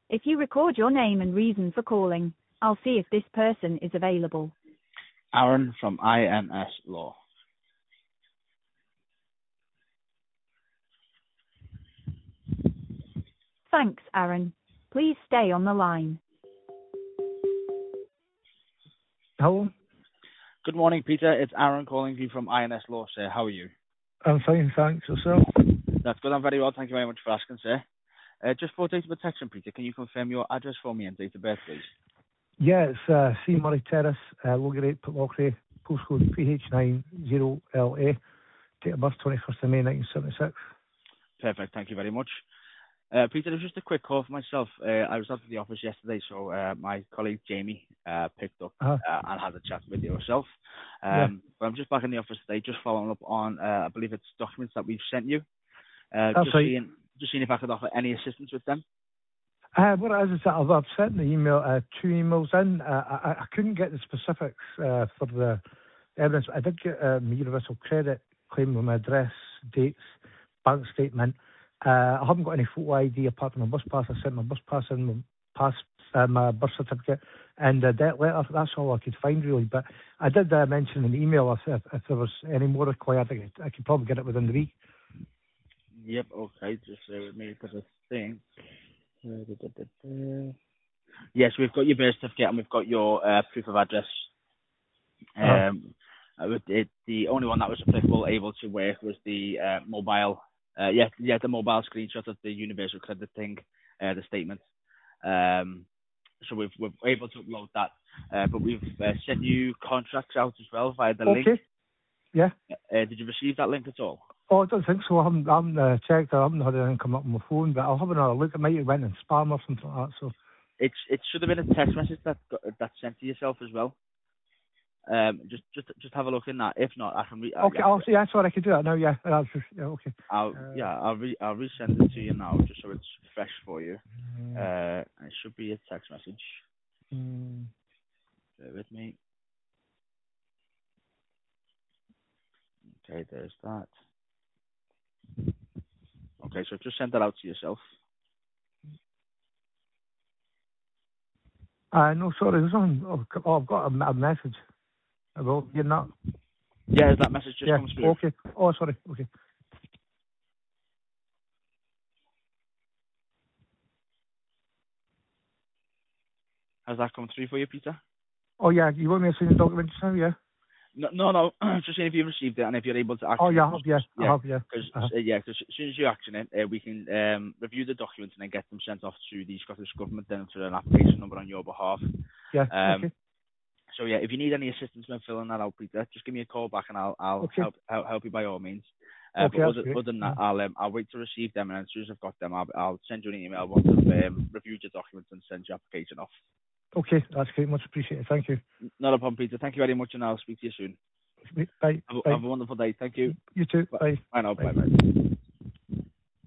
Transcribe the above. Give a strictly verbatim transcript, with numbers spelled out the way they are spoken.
If you record your name and reason for calling, I'll see if this person is available. Aaron from I N S Law. Thanks, Aaron. Please stay on the line. Hello. Good morning, Peter. It's Aaron calling you from I N S Law, sir. How are you? I'm fine, thanks. Yourself? That's good. I'm very well. Thank you very much for asking, sir. Uh, just for data protection, Peter, can you confirm your address for me and date of birth, please? Yeah, it's uh, C. Murray Terrace, uh, Loggerate, Pitlochry, postcode P H nine zero L A, date of birth twenty-first of May nineteen seventy-six. Perfect. Thank you very much. Uh, Peter, it was just a quick call for myself. Uh, I was out of the office yesterday, so uh, my colleague Jamie uh, picked up Uh-huh. uh, and had a chat with yourself. Um, Yeah. But I'm just back in the office today, just following up on, uh, I believe it's documents that we've sent you. Uh, That's just right. seeing, just seeing if I could offer any assistance with them. Uh, what it is is that I've, I've sent the email, uh, two emails in. Uh, I, I couldn't get the specifics uh, for the evidence. I did get a universal credit claim with my address, dates, bank statement. Uh, I haven't got any photo I D apart from my bus pass. I sent my bus pass in, my pass, uh, my birth certificate, and a debt letter. That's all I could find really. But I did uh, mention in the email if, if, if there was any more required, I could, I could probably get it within the week. Yep, okay, just stay with me because I think... Uh, da, da, da, da. Yes, we've got your birth certificate and we've got your uh, proof of address. Uh-huh. Um, uh, it, the only one that was applicable, able to work, was the uh, mobile. Uh, yeah, yeah, the mobile screenshot of the universal credit thing, uh, the statement. Um, so we've we're able to upload that, uh, but we've uh, sent you contracts out as well via the Okay. link. Yeah. Uh, did you receive that link at all? Oh, I don't think so. I haven't, I haven't uh, checked. I haven't had anything come up on my phone, but I'll have another look. It might have went in spam or something like that. So It's it should have been a text message that got, that's sent to yourself as well. Um, just just just have a look in that. If not, I can re- uh, okay, yeah, I'll see. Yeah, sorry, I could do that now. Yeah, that's just, yeah, okay. I'll Uh, yeah I'll re- I'll resend it to you now just so it's fresh for you. Uh, it should be a text message. mm, Bear with me. Okay, there's that. Okay, so just send that out to yourself. uh, no, sorry. There's something. Oh, c- oh, I've got a, a message about you not. Yeah, has that message just Yeah. come through? Okay. Oh, sorry. Okay. Has that come through for you, Peter? Oh yeah. You want me to see the document just now? Yeah. No, no, no. Just seeing if you received it and if you're able to action Oh yeah. I it. have. Yeah. I Yeah, have. Yeah. because Uh-huh. uh, yeah, 'cause as soon as you action it, uh, we can um, review the documents and then get them sent off to the Scottish Government then for an application number on your behalf. Yeah. Um, Okay. so yeah, if you need any assistance when filling that out, Peter, just give me a call back and I'll I'll Okay. help help, help you by all means. Uh, Okay. but That's other, great. other than that, Mm. I'll um, I'll wait to receive them, and as soon as I've got them, I'll I'll send you an email once I've um, reviewed your documents and send your application off. Okay. That's great. Much appreciated. Thank you. Not a problem, Peter. Thank you very much, and I'll speak to you soon. Bye. Have a, Bye. have a wonderful day. Thank you. You too. Bye. Bye. Bye now. Bye. Bye bye.